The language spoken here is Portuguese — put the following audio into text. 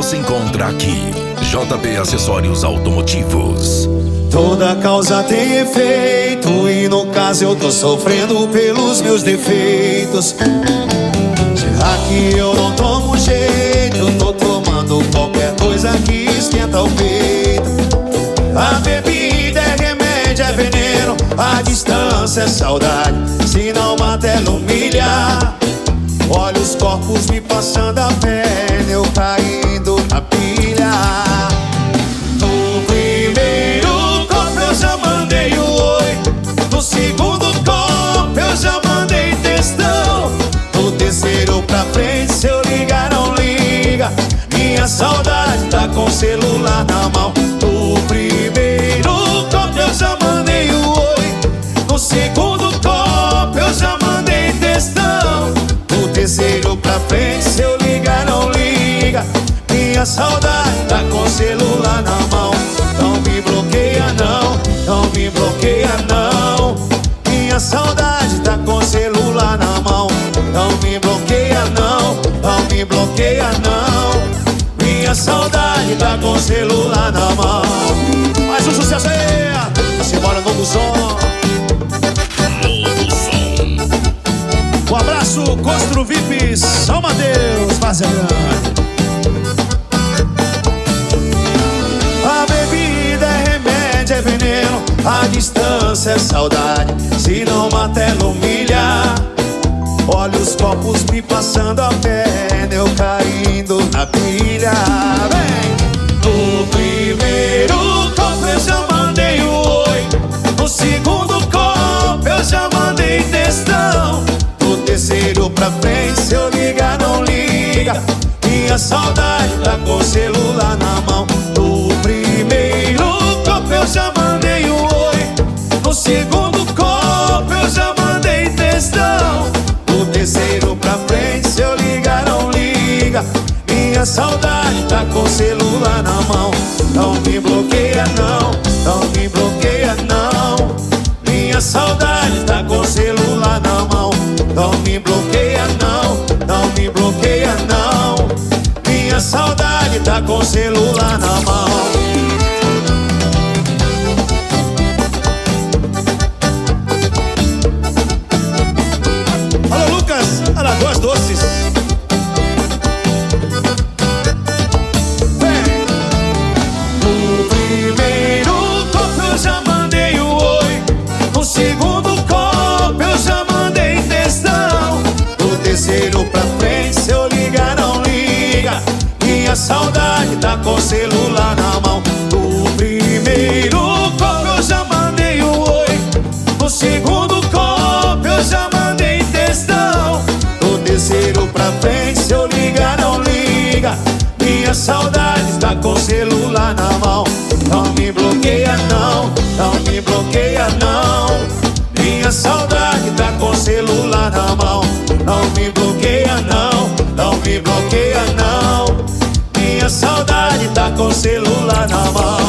você encontra aqui. JP Acessórios Automotivos. Toda causa tem efeito, e no caso eu tô sofrendo pelos meus defeitos. Será que eu não tomo jeito? Eu tô tomando qualquer coisa que esquenta o peito. A bebida é remédio, é veneno, a distância é saudade, se não mata ela humilha. Olha os corpos me passando a perna, eu caindo na pilha. No primeiro copo eu já mandei o oi, no segundo copo eu já mandei textão. No terceiro pra frente, se eu ligar não liga, minha saudade tá com o celular na mão. No primeiro copo eu já mandei o oi, no segundo copo eu já mandei textão. No terceiro pra frente, se eu ligar não liga, minha saudade tá com o celular na mão. Não me bloqueia não, não me bloqueia não, minha saudade tá com o celular na mão. Não me bloqueia não, não me bloqueia não, minha saudade tá com o celular na mão. Mais um sucesso aí, simbora, novo som. Um abraço, Costro VIP, São Mateus, Várzea Grande. A bebida é remédio, é veneno, a distância é saudade, se não mata ela humilha. Olha os copos me passando a perna, eu caindo na pilha. Vem! No primeiro copo eu já mandei o oi, no segundo copo eu já mandei textão. No terceiro pra frente, se eu ligar não liga, minha saudade tá com o celular na mão. No primeiro copo eu já mandei o oi, no segundo copo eu já mandei textão. No terceiro pra frente, se eu ligar não liga, minha saudade tá com o celular na mão. Não me bloqueia não, não me bloqueia não, minha saudade tá com o celular na mão. Não me bloqueia não, não me bloqueia não, minha saudade tá com o celular na mão. Alô Lucas, Alagoas Doces. Vem! No primeiro copo eu já mandei o oi, no segundo copo eu já mandei textão. No terceiro pra frente, se eu ligar não liga, minha saudade tá com o celular na mão. No primeiro copo eu já mandei o oi, no segundo copo eu já mandei textão. No terceiro pra frente, se eu ligar não liga, minha saudade tá com o celular na mão. Não me bloqueia não, não me bloqueia não, minha saudade tá com o celular na mão. Não me bloqueia não, não me bloqueia não, minha saudade tá com o celular na mão.